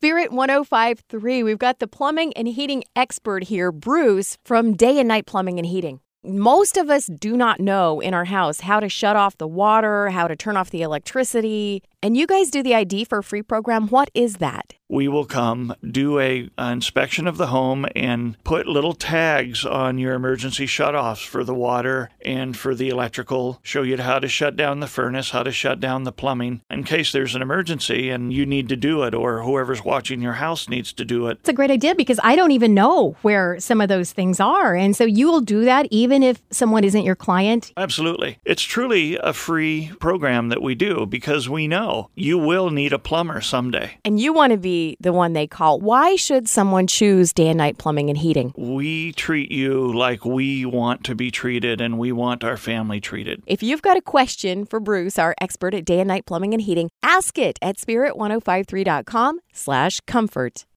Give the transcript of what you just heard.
Spirit 105.3. We've got the plumbing and heating expert here, Bruce, from Day and Night Plumbing and Heating. Most of us do not know in our house how to shut off the water, how to turn off the electricity. And you guys do the ID for a free program. What is that? We will come, do an inspection of the home, and put little tags on your emergency shutoffs for the water and for the electrical, show you how to shut down the furnace, how to shut down the plumbing, in case there's an emergency and you need to do it, or whoever's watching your house needs to do it. It's a great idea because I don't even know where some of those things are. And so you will do that even if someone isn't your client? Absolutely. It's truly a free program that we do because we know you will need a plumber someday. And you want to be the one they call. Why should someone choose Day and Night Plumbing and Heating? We treat you like we want to be treated, and we want our family treated. If you've got a question for Bruce, our expert at Day and Night Plumbing and Heating, ask it at spirit1053.com/comfort.